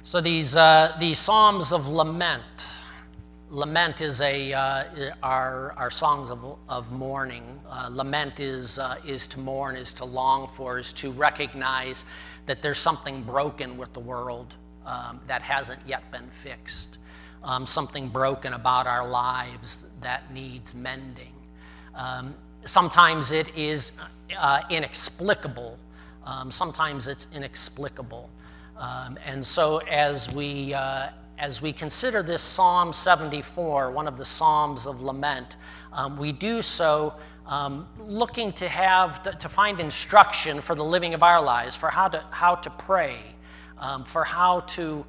So these Psalms of Lament. Lament is our songs of mourning. Lament is to mourn, is to long for, is to recognize that there's something broken with the world that hasn't yet been fixed. Something broken about our lives that needs mending. Sometimes it is inexplicable. Sometimes it's inexplicable. And so as we consider this Psalm 74, one of the Psalms of Lament, we do so looking to find instruction for the living of our lives, for how to pray, for how to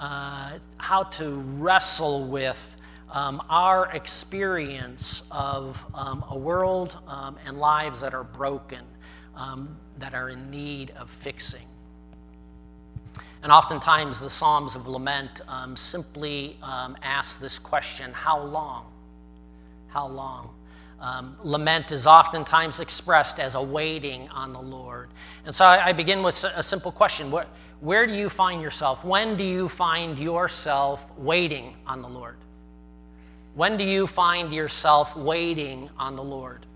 wrestle with our experience of a world and lives that are broken, that are in need of fixing. And oftentimes the Psalms of Lament simply ask this question: how long? How long? Lament is oftentimes expressed as a waiting on the Lord. And so I begin with a simple question. Where do you find yourself? When do you find yourself waiting on the Lord? When do you find yourself waiting on the Lord?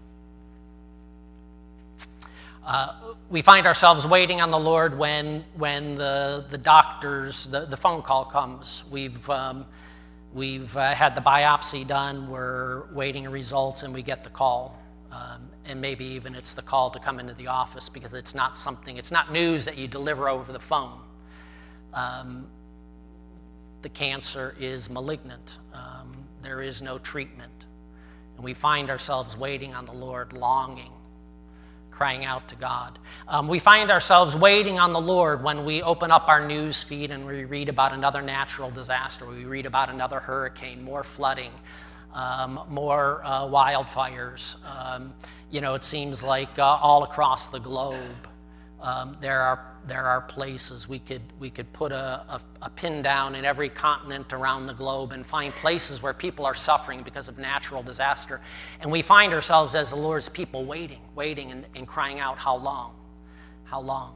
We find ourselves waiting on the Lord when the doctor's the phone call comes. We've had the biopsy done. We're waiting results, and we get the call. And maybe even it's the call to come into the office, because it's not news that you deliver over the phone. The cancer is malignant. There is no treatment. And we find ourselves waiting on the Lord, longing, crying out to God. We find ourselves waiting on the Lord when we open up our news feed and we read about another natural disaster. We read about another hurricane, more flooding, more wildfires. It seems like all across the globe there are places we could put a pin down in every continent around the globe and find places where people are suffering because of natural disaster. And we find ourselves as the Lord's people waiting and crying out, how long? How long?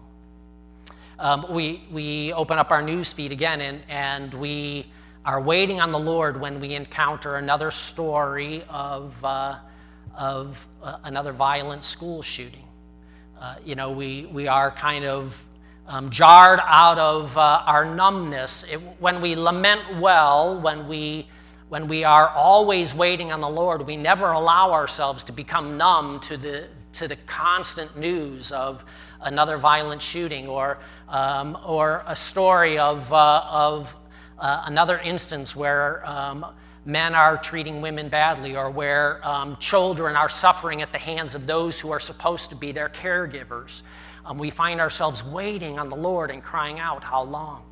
We open up our news feed again and we are waiting on the Lord when we encounter another story of another violent school shooting. We are kind of jarred out of our numbness. When we lament well, when we are always waiting on the Lord, we never allow ourselves to become numb to the constant news of another violent shooting or a story of another instance where men are treating women badly, or where children are suffering at the hands of those who are supposed to be their caregivers. We find ourselves waiting on the Lord and crying out, how long?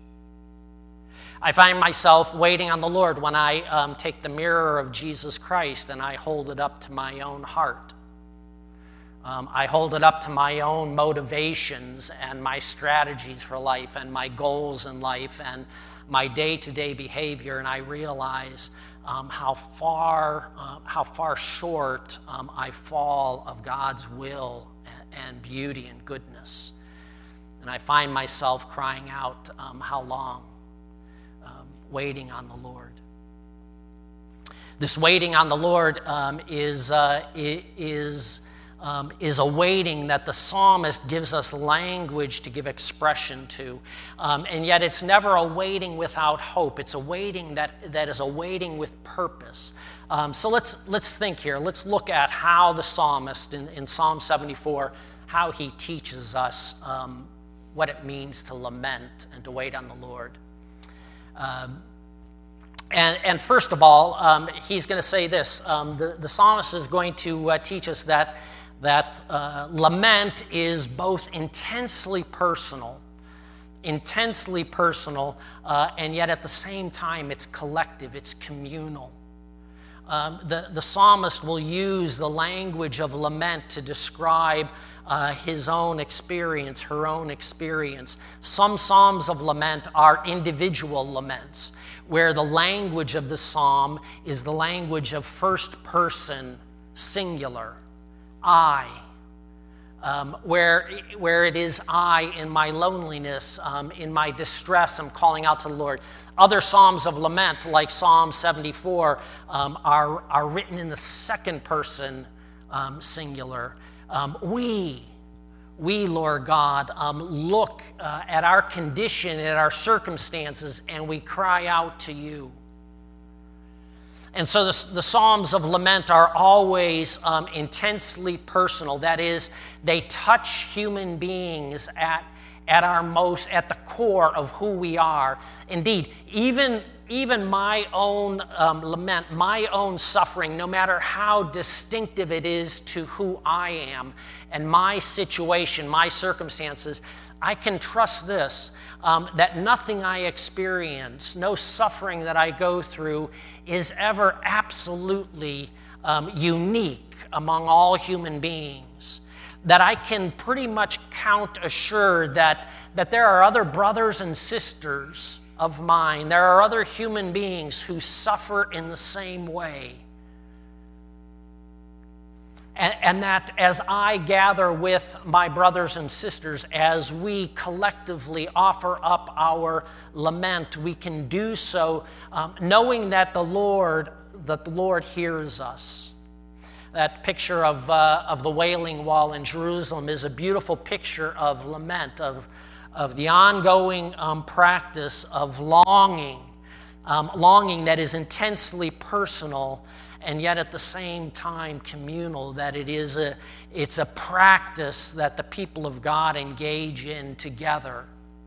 I find myself waiting on the Lord when I take the mirror of Jesus Christ and I hold it up to my own heart. I hold it up to my own motivations and my strategies for life and my goals in life and my day-to-day behavior, and I realize how far short I fall of God's will and beauty and goodness. And I find myself crying out, how long? Waiting on the Lord. This waiting on the Lord is a waiting that the psalmist gives us language to give expression to. And yet it's never a waiting without hope. It's a waiting that is a waiting with purpose. So let's think here. Let's look at how the psalmist in Psalm 74, how he teaches us what it means to lament and to wait on the Lord. And first of all, he's going to say this. The psalmist is going to teach us that lament is both intensely personal, and yet at the same time it's collective, it's communal. The psalmist will use the language of lament to describe his own experience, her own experience. Some psalms of lament are individual laments, where the language of the psalm is the language of first person singular. I. where it is I, in my loneliness, in my distress, I'm calling out to the Lord. Other psalms of lament, like Psalm 74, are written in the second person singular. We, Lord God, look at our condition, at our circumstances, and we cry out to you. And so the Psalms of lament are always intensely personal. That is, they touch human beings at the core of who we are. Indeed, even my own lament, my own suffering, no matter how distinctive it is to who I am and my situation, my circumstances, I can trust this, that nothing I experience, no suffering that I go through is ever absolutely unique among all human beings. That I can pretty much count assured that there are other brothers and sisters of mine, there are other human beings who suffer in the same way. And that as I gather with my brothers and sisters, as we collectively offer up our lament, we can do so knowing that the Lord hears us. That picture of the Wailing Wall in Jerusalem is a beautiful picture of lament, of the ongoing practice of longing that is intensely personal and yet at the same time communal, that it's a practice that the people of God engage in together.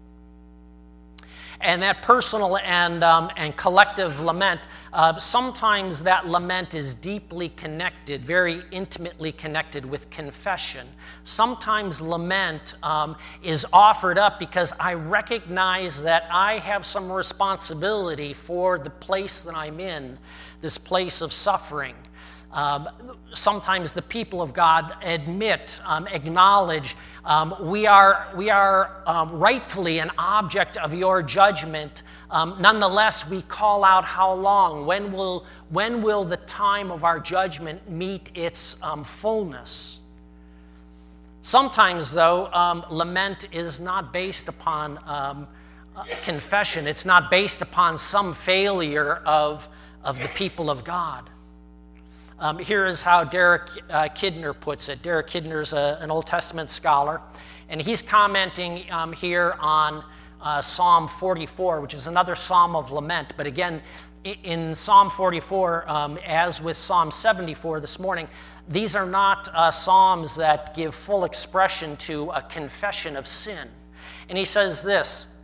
And that personal and collective lament, sometimes that lament is deeply connected, very intimately connected with confession. Sometimes lament is offered up because I recognize that I have some responsibility for the place that I'm in, this place of suffering. Sometimes the people of God acknowledge, we are rightfully an object of your judgment. Nonetheless, we call out, how long? When will the time of our judgment meet its fullness? Sometimes, though, lament is not based upon confession. It's not based upon some failure of the people of God. Here is how Derek Kidner puts it. Derek Kidner's an Old Testament scholar, and he's commenting here on Psalm 44, which is another psalm of lament. But again, in Psalm 44, as with Psalm 74 this morning, these are not psalms that give full expression to a confession of sin. And he says this,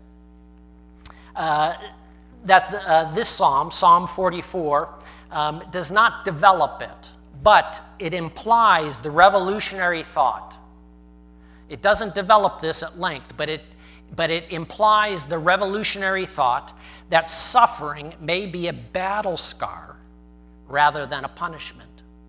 that this psalm, Psalm 44, does not develop it, but it implies the revolutionary thought. It doesn't develop this at length, but it implies the revolutionary thought that suffering may be a battle scar rather than a punishment.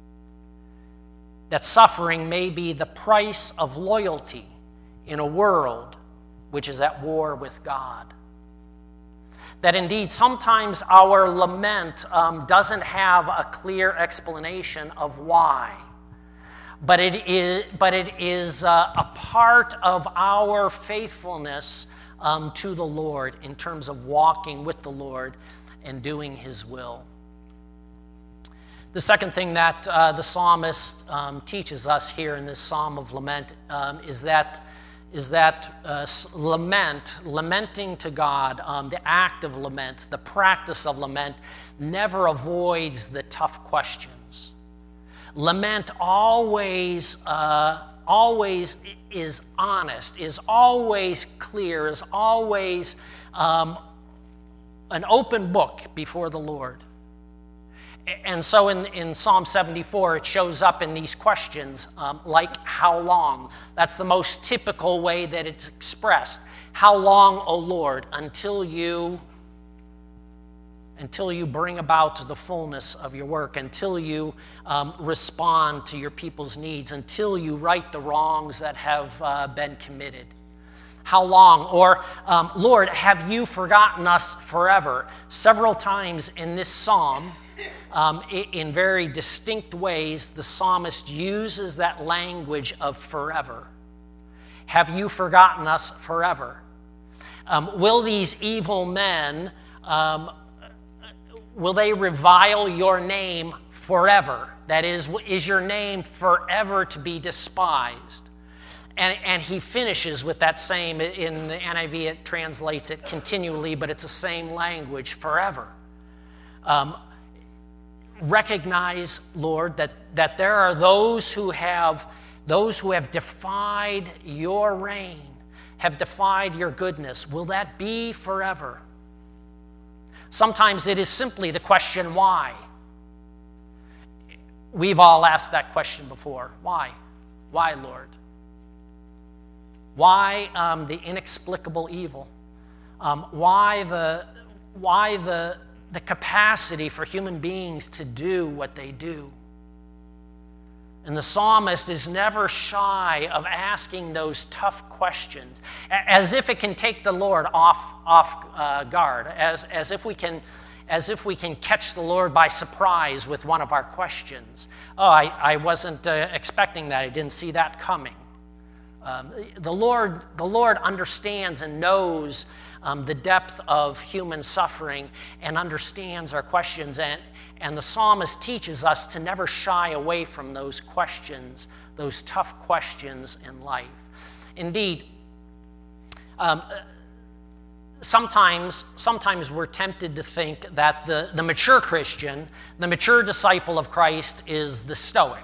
That suffering may be the price of loyalty in a world which is at war with God. That indeed sometimes our lament doesn't have a clear explanation of why, but it is a part of our faithfulness to the Lord in terms of walking with the Lord and doing His will. The second thing that the psalmist teaches us here in this psalm of lament is that lamenting to God, the act of lament, the practice of lament, never avoids the tough questions. Lament always is honest, is always clear, is always an open book before the Lord. And so in Psalm 74, it shows up in these questions like, how long? That's the most typical way that it's expressed. How long, O Lord, until you bring about the fullness of your work, until you respond to your people's needs, until you right the wrongs that have been committed? How long? Or, Lord, have you forgotten us forever? Several times in this psalm, in very distinct ways, the psalmist uses that language of forever. Have you forgotten us forever? Will these evil men, will they revile your name forever? That is your name forever to be despised? And he finishes with that same, in the NIV it translates it continually, but it's the same language, forever. Recognize, Lord, that there are those who have defied your reign, have defied your goodness. Will that be forever? Sometimes it is simply the question, why? We've all asked that question before. Why? Why, Lord? Why the inexplicable evil? Why the capacity for human beings to do what they do? And the psalmist is never shy of asking those tough questions, as if it can take the Lord off guard, as if we can catch the Lord by surprise with one of our questions. Oh, I wasn't expecting that. I didn't see that coming. The Lord understands and knows the depth of human suffering and understands our questions. And the psalmist teaches us to never shy away from those questions, those tough questions in life. Indeed, sometimes we're tempted to think that the mature Christian, the mature disciple of Christ, is the stoic.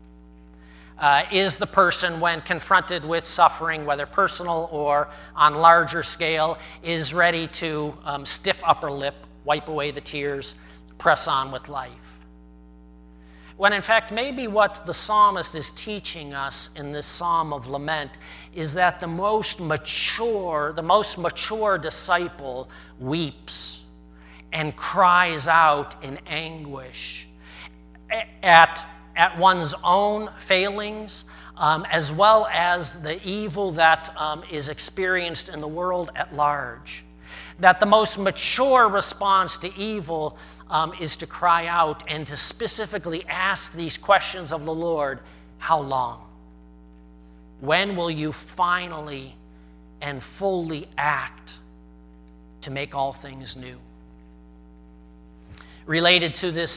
Is the person, when confronted with suffering, whether personal or on larger scale, is ready to stiff upper lip, wipe away the tears, press on with life. When in fact, maybe what the psalmist is teaching us in this psalm of lament is that the most mature disciple weeps and cries out in anguish at one's own failings, as well as the evil that is experienced in the world at large. That the most mature response to evil is to cry out and to specifically ask these questions of the Lord: how long? When will you finally and fully act to make all things new? Related to this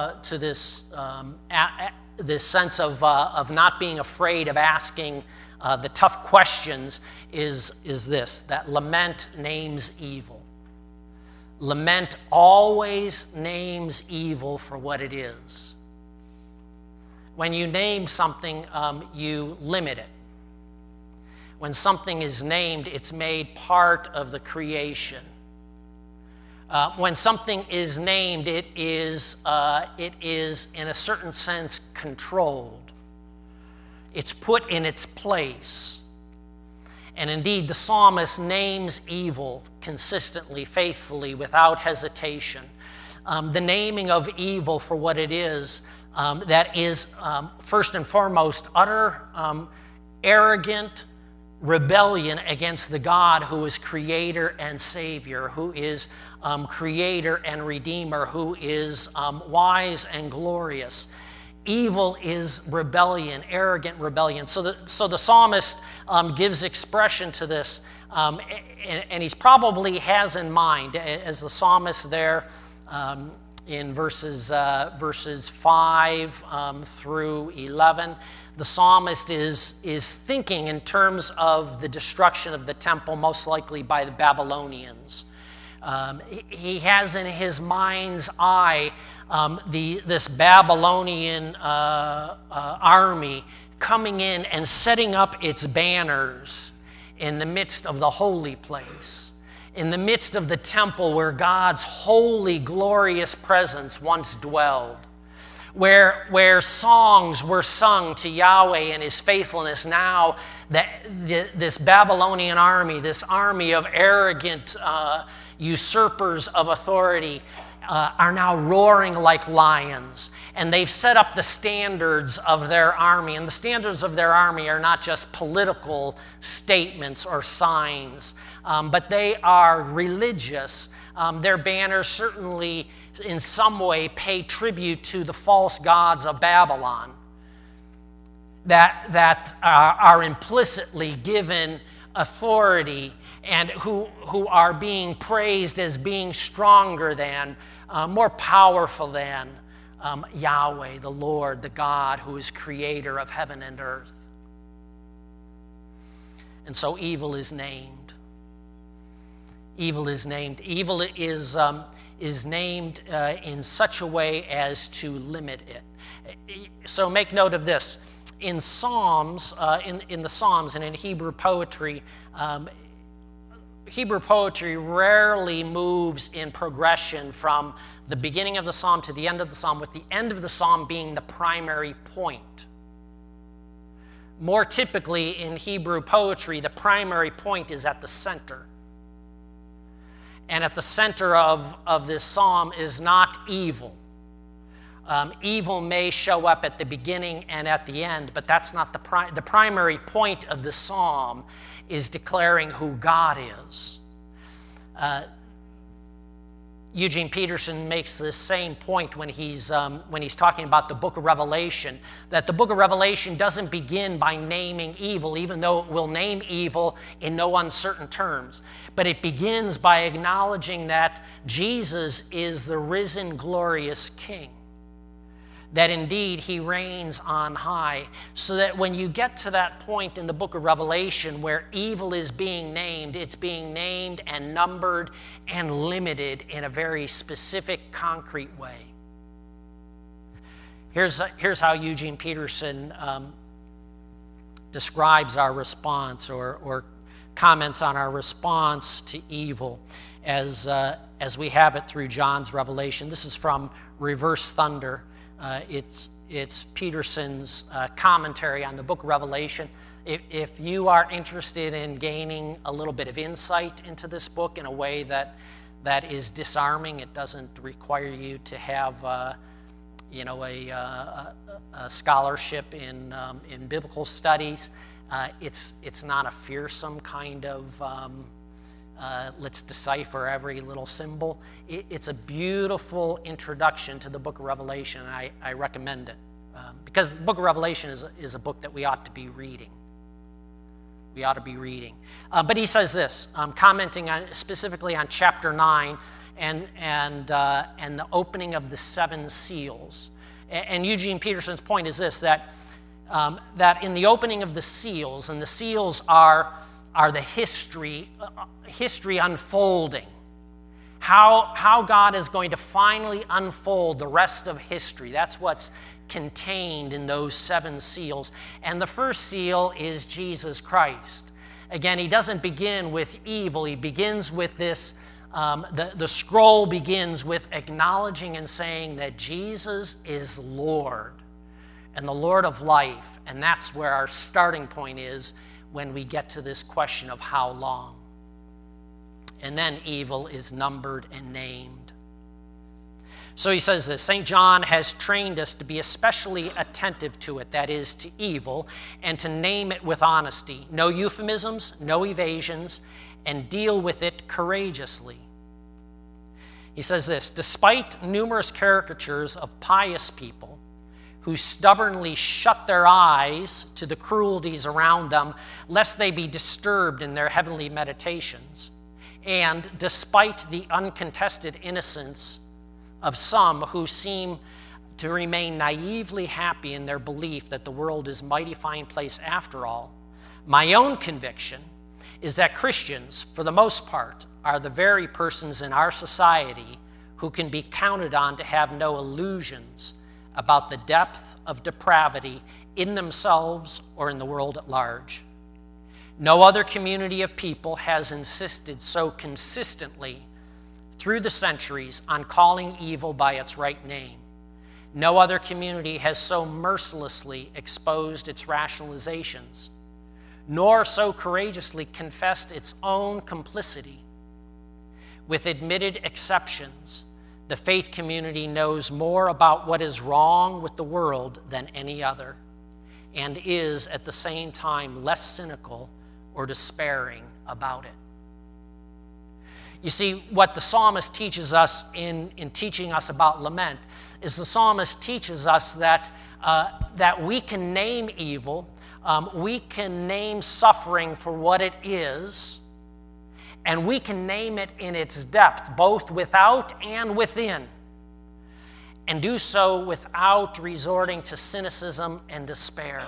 sense of not being afraid of asking the tough questions is this: that lament names evil. Lament always names evil for what it is. When you name something, you limit it. When something is named, it's made part of the creation. When something is named, it is in a certain sense controlled. It's put in its place. And indeed, the psalmist names evil consistently, faithfully, without hesitation. The naming of evil for what it is, that is first and foremost utter arrogant rebellion against the God who is creator and savior, who is creator and redeemer, who is wise and glorious. Evil is rebellion, arrogant rebellion. So the psalmist gives expression to this, and he's probably has in mind, as the psalmist there in verses 5 through 11, the psalmist is thinking in terms of the destruction of the temple, most likely by the Babylonians. He has in his mind's eye this Babylonian army coming in and setting up its banners in the midst of the holy place, in the midst of the temple where God's holy, glorious presence once dwelled, where songs were sung to Yahweh and his faithfulness. Now that this Babylonian army, this army of arrogant usurpers of authority, are now roaring like lions, and they've set up the standards of their army. And the standards of their army are not just political statements or signs, but they are religious. Their banners certainly in some way pay tribute to the false gods of Babylon that are implicitly given authority and who are being praised as being stronger than, more powerful than Yahweh, the Lord, the God who is creator of heaven and earth. And so evil is named. Evil is named. Evil is named in such a way as to limit it. So make note of this. In Psalms, in the Psalms and in Hebrew poetry rarely moves in progression from the beginning of the psalm to the end of the psalm, with the end of the psalm being the primary point. More typically in Hebrew poetry, the primary point is at the center. And at the center of this psalm is not evil. Evil may show up at the beginning and at the end, but that's not the primary point of the psalm is declaring who God is. Eugene Peterson makes this same point when he's talking about the book of Revelation, that the book of Revelation doesn't begin by naming evil, even though it will name evil in no uncertain terms. But it begins by acknowledging that Jesus is the risen, glorious King, that indeed he reigns on high, so that when you get to that point in the book of Revelation where evil is being named, it's being named and numbered and limited in a very specific, concrete way. Here's how Eugene Peterson describes our response or comments on our response to evil as we have it through John's revelation. This is from Reverse Thunder. It's Peterson's commentary on the book of Revelation. If you are interested in gaining a little bit of insight into this book in a way that is disarming, it doesn't require you to have a scholarship in biblical studies. It's not a fearsome kind of let's decipher every little symbol. It's a beautiful introduction to the book of Revelation, and I recommend it. Because the book of Revelation is a book that we ought to be reading. We ought to be reading. But he says this, commenting specifically on chapter 9 and the opening of the 7 seals. And Eugene Peterson's point is this, that in the opening of the seals, and the seals are the history unfolding. How God is going to finally unfold the rest of history. That's what's contained in those 7 seals. And the first seal is Jesus Christ. Again, he doesn't begin with evil. He begins with this, the scroll begins with acknowledging and saying that Jesus is Lord and the Lord of life. And that's where our starting point is when we get to this question of how long. And then evil is numbered and named. So he says this, St. John has trained us to be especially attentive to it, that is, to evil, and to name it with honesty. No euphemisms, no evasions, and deal with it courageously. He says this, despite numerous caricatures of pious people who stubbornly shut their eyes to the cruelties around them, lest they be disturbed in their heavenly meditations, and despite the uncontested innocence of some who seem to remain naively happy in their belief that the world is a mighty fine place after all, my own conviction is that Christians, for the most part, are the very persons in our society who can be counted on to have no illusions about the depth of depravity in themselves or in the world at large. No other community of people has insisted so consistently through the centuries on calling evil by its right name. No other community has so mercilessly exposed its rationalizations, nor so courageously confessed its own complicity. With admitted exceptions, The faith community knows more about what is wrong with the world than any other, and is at the same time less cynical or despairing about it. You see, what the psalmist teaches us in teaching us about lament is the psalmist teaches us that we can name evil, we can name suffering for what it is, and we can name it in its depth, both without and within, and do so without resorting to cynicism and despair.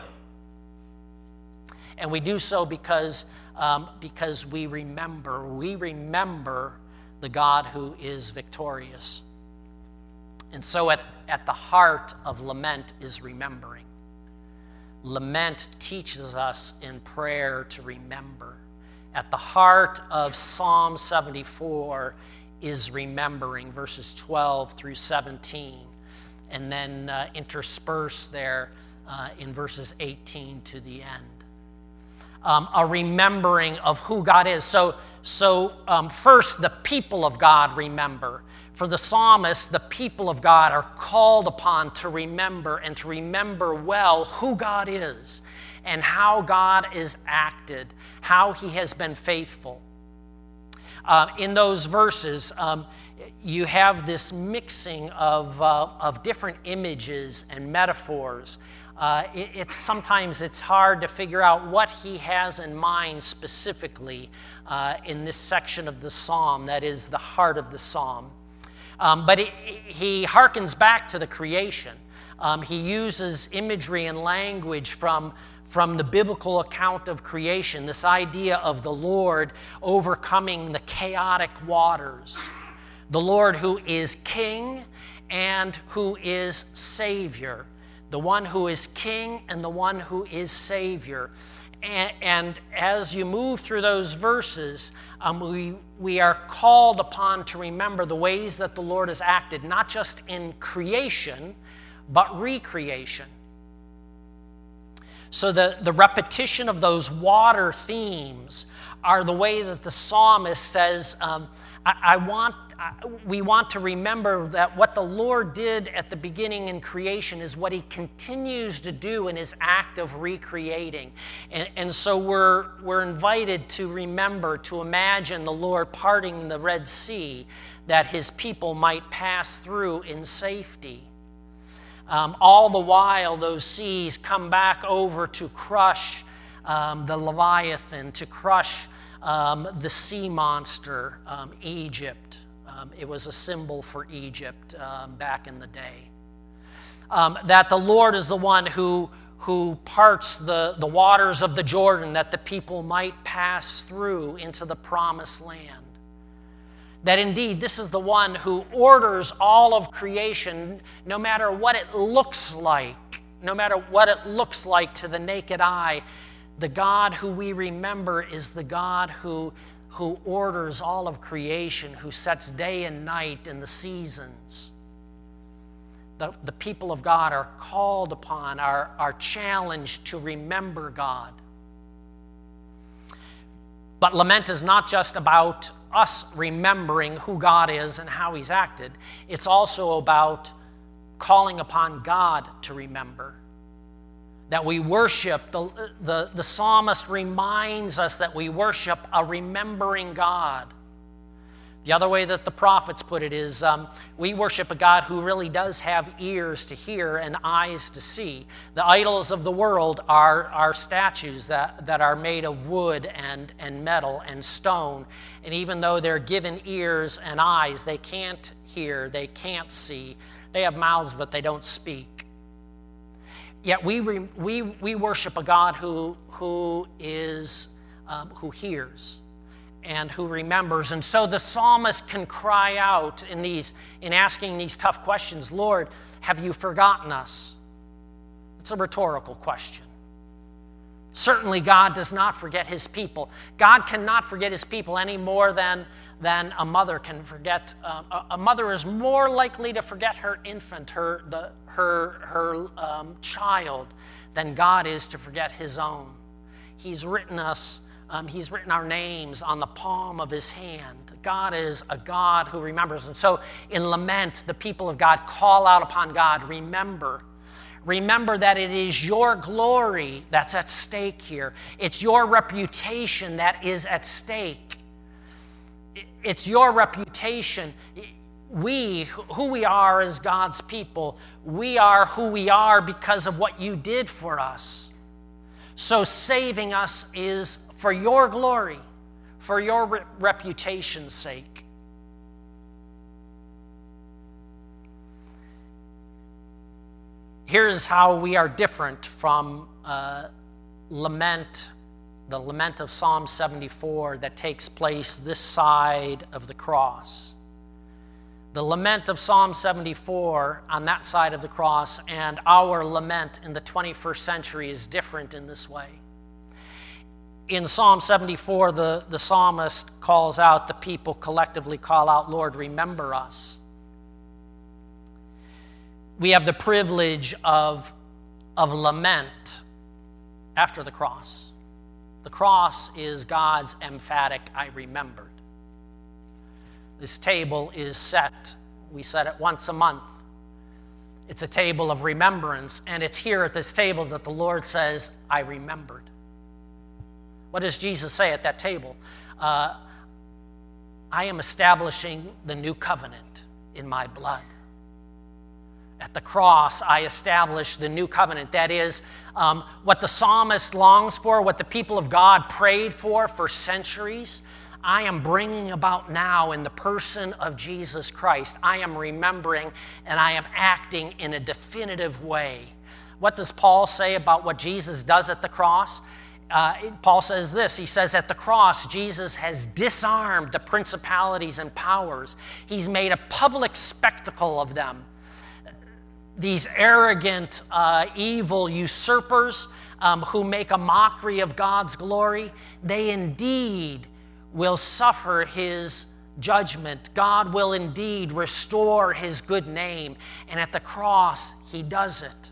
And we do so because we remember the God who is victorious. And so at the heart of lament is remembering. Lament teaches us in prayer to remember. At the heart of Psalm 74 is remembering, verses 12 through 17, and then interspersed there in verses 18 to the end. A remembering of who God is. So first, the people of God remember. For the psalmist, the people of God are called upon to remember, and to remember well who God is and how God is acted, how he has been faithful. In those verses, you have this mixing of different images and metaphors. Sometimes it's hard to figure out what he has in mind specifically in this section of the psalm that is the heart of the psalm. But he harkens back to the creation. He uses imagery and language from the biblical account of creation, this idea of the Lord overcoming the chaotic waters, the Lord who is King and who is Savior, the one who is King and the one who is Savior. And as you move through those verses, we are called upon to remember the ways that the Lord has acted, not just in creation, but recreation. So the repetition of those water themes are the way that the psalmist says, we want to remember that what the Lord did at the beginning in creation is what he continues to do in his act of recreating. And so we're invited to remember, to imagine the Lord parting the Red Sea that his people might pass through in safety. All the while, those seas come back over to crush the Leviathan, to crush the sea monster, Egypt. It was a symbol for Egypt back in the day. That the Lord is the one who parts the waters of the Jordan that the people might pass through into the promised land. That indeed this is the one who orders all of creation, no matter what it looks like, to the naked eye. The God who we remember is the God who orders all of creation, who sets day and night in the seasons. The people of God are called upon, are challenged to remember God. But lament is not just about us remembering who God is and how he's acted. It's also about calling upon God to remember. That we worship, the psalmist reminds us that we worship a remembering God. The other way that the prophets put it is we worship a God who really does have ears to hear and eyes to see. The idols of the world are statues that are made of wood and metal and stone. And even though they're given ears and eyes, they can't hear, they can't see. They have mouths, but they don't speak. Yet we worship a God who hears and who remembers. And so the psalmist can cry out in asking these tough questions, Lord, have you forgotten us? It's a rhetorical question. Certainly God does not forget his people. God cannot forget his people any more than a mother can forget. A mother is more likely to forget her infant, her child, than God is to forget his own. He's written us He's written our names on the palm of his hand. God is a God who remembers. And so in lament, the people of God call out upon God, remember. Remember that it is your glory that's at stake here. It's your reputation that is at stake. It's your reputation. Who we are as God's people, we are who we are because of what you did for us. So saving us is for your glory, for your reputation's sake. Here's how we are different from lament, the lament of Psalm 74 that takes place this side of the cross. The lament of Psalm 74 on that side of the cross and our lament in the 21st century is different in this way. In Psalm 74, the psalmist calls out, the people collectively call out, Lord, remember us. We have the privilege of lament after the cross. The cross is God's emphatic, I remembered. This table is set. We set it once a month. It's a table of remembrance, and it's here at this table that the Lord says, I remembered. What does Jesus say at that table? I am establishing the new covenant in my blood. At the cross, I establish the new covenant. That is what the psalmist longs for, what the people of God prayed for centuries. I am bringing about now in the person of Jesus Christ. I am remembering and I am acting in a definitive way. What does Paul say about what Jesus does at the cross? Paul says this. He says at the cross, Jesus has disarmed the principalities and powers. He's made a public spectacle of them. These arrogant, evil usurpers who make a mockery of God's glory, they indeed will suffer his judgment. God will indeed restore his good name. And at the cross, he does it.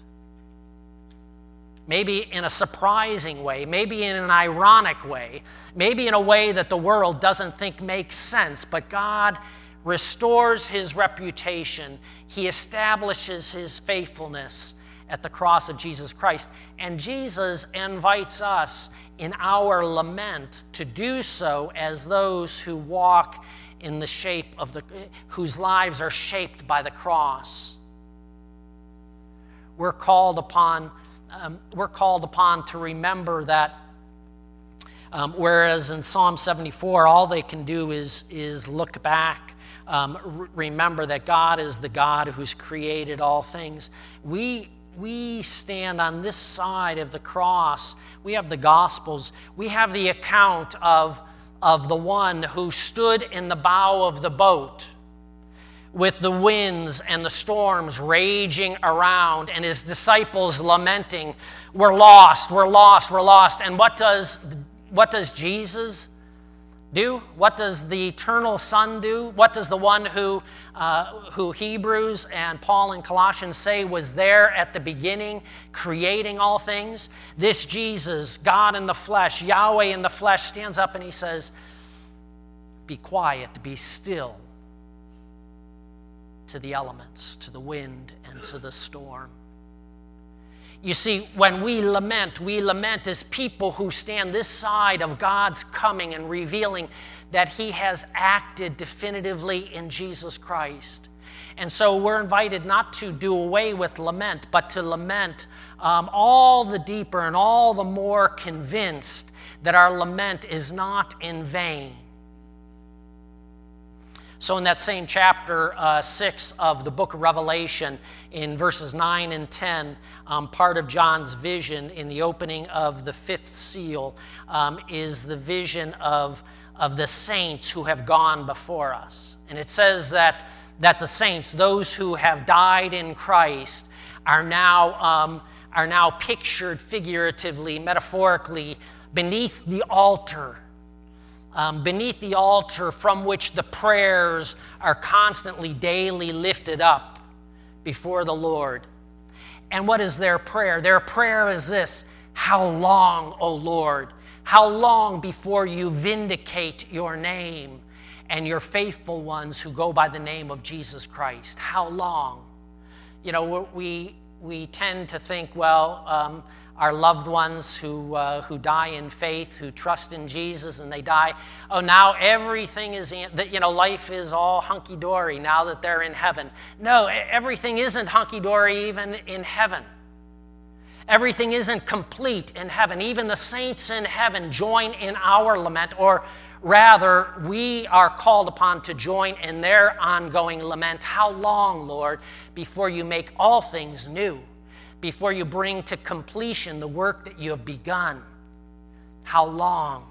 Maybe in a surprising way, maybe in an ironic way, maybe in a way that the world doesn't think makes sense, but God restores his reputation. He establishes his faithfulness at the cross of Jesus Christ. And Jesus invites us in our lament to do so as those who walk in the shape of whose lives are shaped by the cross. We're called upon to remember that whereas in Psalm 74 all they can do is look back, remember that God is the God who's created all things. We stand on this side of the cross. We have the Gospels. We have the account of the one who stood in the bow of the boat with the winds and the storms raging around and his disciples lamenting, we're lost, we're lost, we're lost. And what does Jesus do? What does the eternal Son do? What does the one who Hebrews and Paul and Colossians say was there at the beginning, creating all things? This Jesus, God in the flesh, Yahweh in the flesh, stands up and he says, be quiet, be still to the elements, to the wind and to the storm. You see, when we lament as people who stand this side of God's coming and revealing that he has acted definitively in Jesus Christ. And so we're invited not to do away with lament, but to lament all the deeper and all the more convinced that our lament is not in vain. So in that same chapter 6 of the book of Revelation, in verses 9 and 10, part of John's vision in the opening of the fifth seal is the vision of the saints who have gone before us. And it says that the saints, those who have died in Christ, are now pictured figuratively, metaphorically, beneath the altar. Beneath the altar from which the prayers are constantly, daily lifted up before the Lord. And what is their prayer? Their prayer is this: how long, O Lord? How long before you vindicate your name and your faithful ones who go by the name of Jesus Christ? How long? You know, we tend to think, well, our loved ones who die in faith, who trust in Jesus, and they die, oh, now everything is, life is all hunky-dory now that they're in heaven. No, everything isn't hunky-dory even in heaven. Everything isn't complete in heaven. Even the saints in heaven join in our lament, or rather, we are called upon to join in their ongoing lament. How long, Lord, before you make all things new? Before you bring to completion the work that you have begun? How long?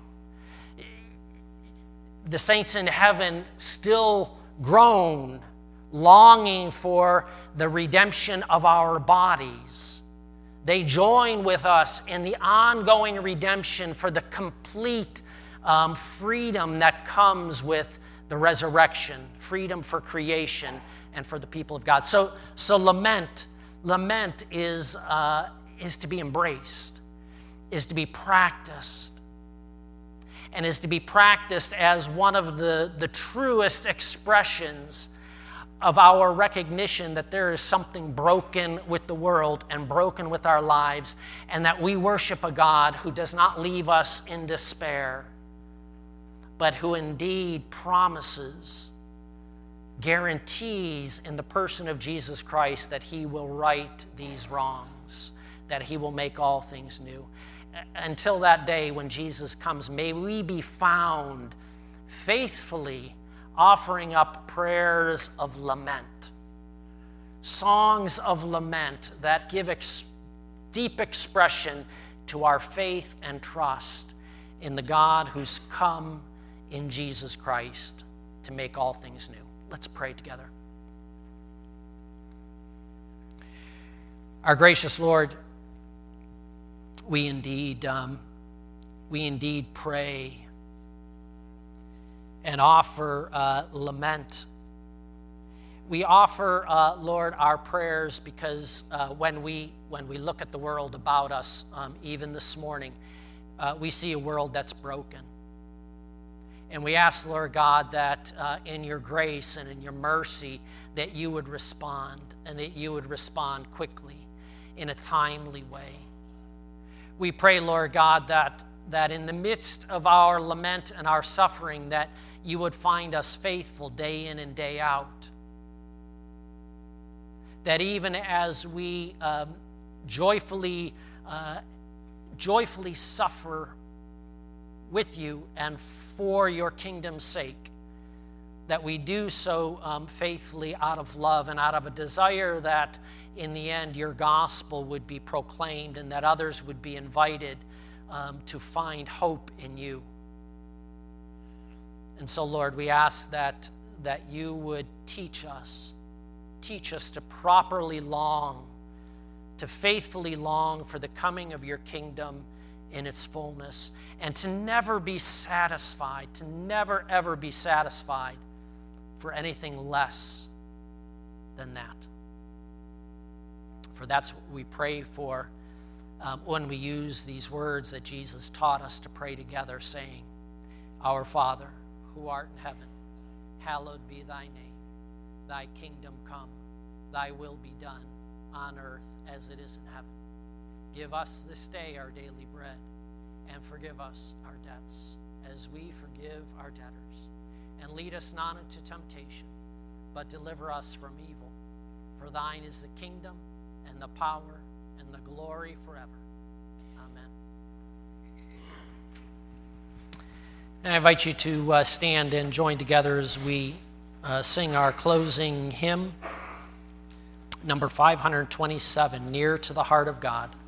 The saints in heaven still groan, longing for the redemption of our bodies. They join with us in the ongoing redemption for the complete freedom that comes with the resurrection, freedom for creation and for the people of God. So lament is to be embraced, is to be practiced, and is to be practiced as one of the truest expressions of our recognition that there is something broken with the world and broken with our lives, and that we worship a God who does not leave us in despair, but who indeed promises, guarantees in the person of Jesus Christ that he will right these wrongs, that he will make all things new. Until that day when Jesus comes, may we be found faithfully offering up prayers of lament, songs of lament that give deep expression to our faith and trust in the God who's come in Jesus Christ to make all things new. Let's pray together. Our gracious Lord, we indeed pray and offer lament. We offer, Lord, our prayers because when we look at the world about us, even this morning, we see a world that's broken. And we ask, Lord God, that in your grace and in your mercy, that you would respond, and that you would respond quickly in a timely way. We pray, Lord God, that in the midst of our lament and our suffering, that you would find us faithful day in and day out. That even as we joyfully suffer with you and for your kingdom's sake, that we do so faithfully out of love and out of a desire that in the end your gospel would be proclaimed and that others would be invited to find hope in you. And so, Lord, we ask that you would teach us to properly long, to faithfully long for the coming of your kingdom in its fullness, and to never be satisfied, to never ever be satisfied for anything less than that. For that's what we pray for when we use these words that Jesus taught us to pray together, saying, Our Father, who art in heaven, hallowed be thy name. Thy kingdom come, thy will be done on earth as it is in heaven. Give us this day our daily bread, and forgive us our debts, as we forgive our debtors. And lead us not into temptation, but deliver us from evil. For thine is the kingdom, and the power, and the glory forever. Amen. And I invite you to stand and join together as we sing our closing hymn, number 527, Near to the Heart of God.